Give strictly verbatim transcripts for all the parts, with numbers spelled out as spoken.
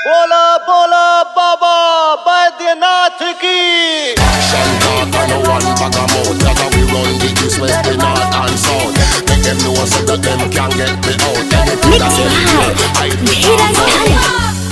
बोला बोला बाबा बैद्यनाथ की। Action talk and no one bag of mouth. That's how we run the east, west, the north and south. Make them know so that them can get me out. Anything that them hear, I do not know.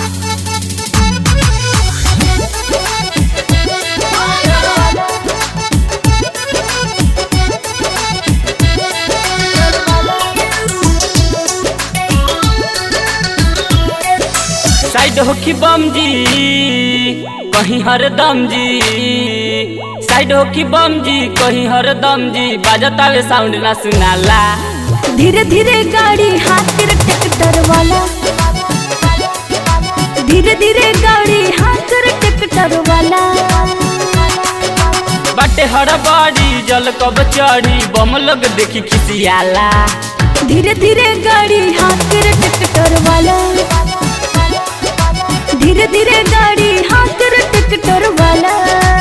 Side हो कि बम जी कहीं हरदम जी, side हो कि बम जी कहीं हरदम जी, बाजतावे साउंड ना सुनाला। धीरे धीरे गाड़ी हाथ ट्रैक्टर वाला, धीरे धीरे गाड़ी हाथ ट्रैक्टर वाला। बाटे हड़बड़ी जल कब चढ़ी बम लोग देखी खिसियाला। धीरे धीरे गाड़ी हाथ ट्रैक्टर वाला, धीरे धीरे गाड़ी हाथ ट्रैक्टर वाला।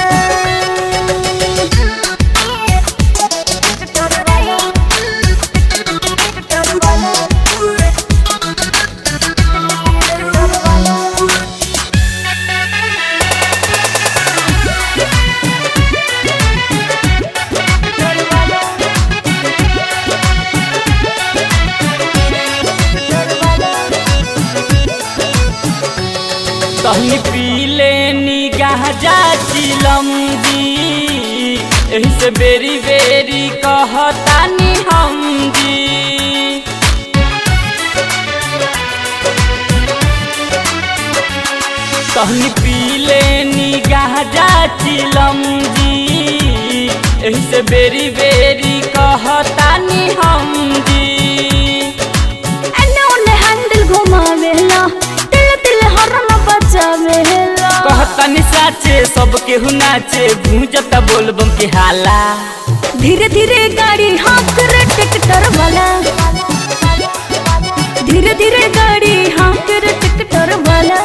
कहनी पीले निगाह जाचिलम जी, एही से बेरी बेरी कहतानी हम जी। कहनी पीले निगाह जाचिलम जी, एही से बेरी बेरी कहतानी हम जी। एने ओने हैंडल घुमावेला, कहतानी साचे सब केहू नाचे, गूंजता बोलबम के हाला। धीरे धीरे गाड़ी हाथ ट्रैक्टर वाला, धीरे धीरे गाड़ी हाथ ट्रैक्टर वाला।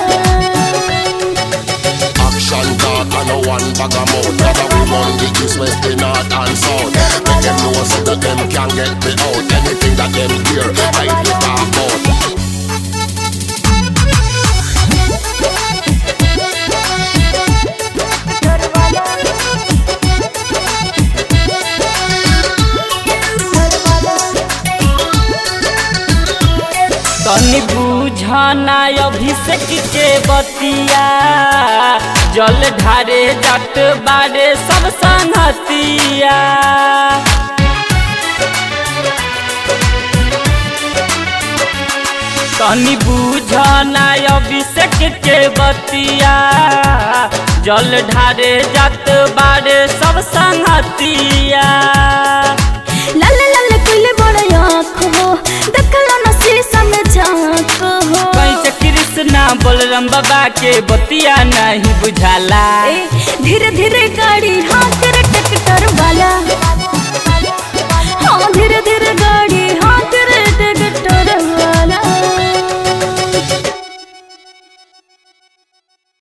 Action talk and no one bag of mouth. That's how we run the east, west, the north and south. Make them know so that them can get me out. Anything that them hear, I do talk about. तनी बुझना अभिषेक के बतिया, जल ढारे जट बारे सब संगतिया। तनी बुझना अभिषेक के बतिया, जल ढारे जट बारे सब संगतिया। लाल लाल कोइले बड़ा आँख हो, देखला न शीशा में झांक हो। कैसे कृष्णा बलराम बाबा के बतिया नहीं बुझाला। धीरे धीरे गाड़ी हाथ ट्रैक्टर वाला,